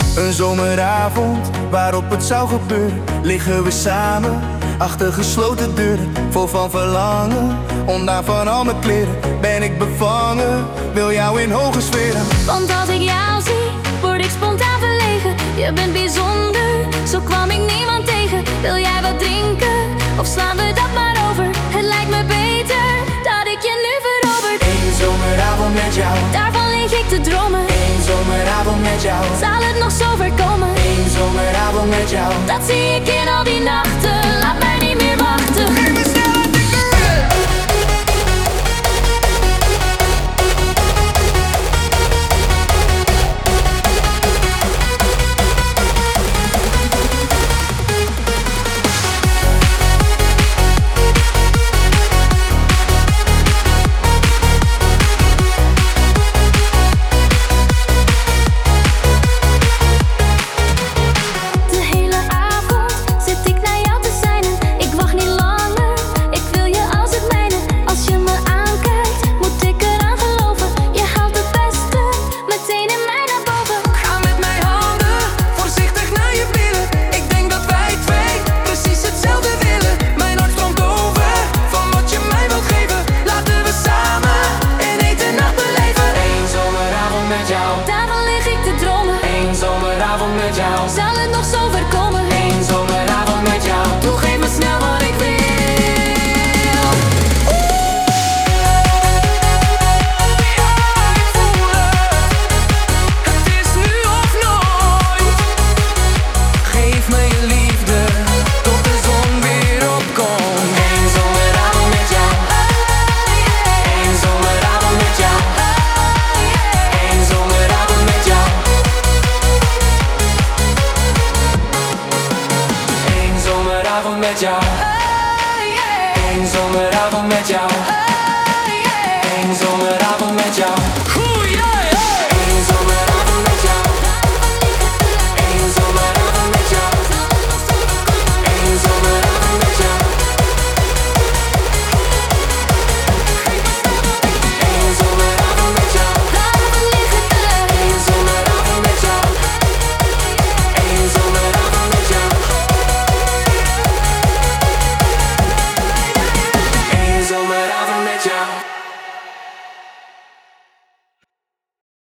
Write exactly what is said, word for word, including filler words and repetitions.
Een zomeravond waarop het zou gebeuren, liggen we samen achter gesloten deuren, vol van verlangen. Ondaan van al mijn kleren ben ik bevangen, wil jou in hoge sferen. Want als ik jou zie, word ik spontaan verlegen. Je bent bijzonder, zo kwam ik niemand tegen. Wil jij wat drinken, of slaan we dat maar over? Het lijkt me beter dat ik je nu verover. Eén zomeravond met jou, daarvan lig ik te dromen. Eén zomeravond met jou, zal het nog zo ver komen? Eén zomeravond met jou, dat zie ik in al die nachten.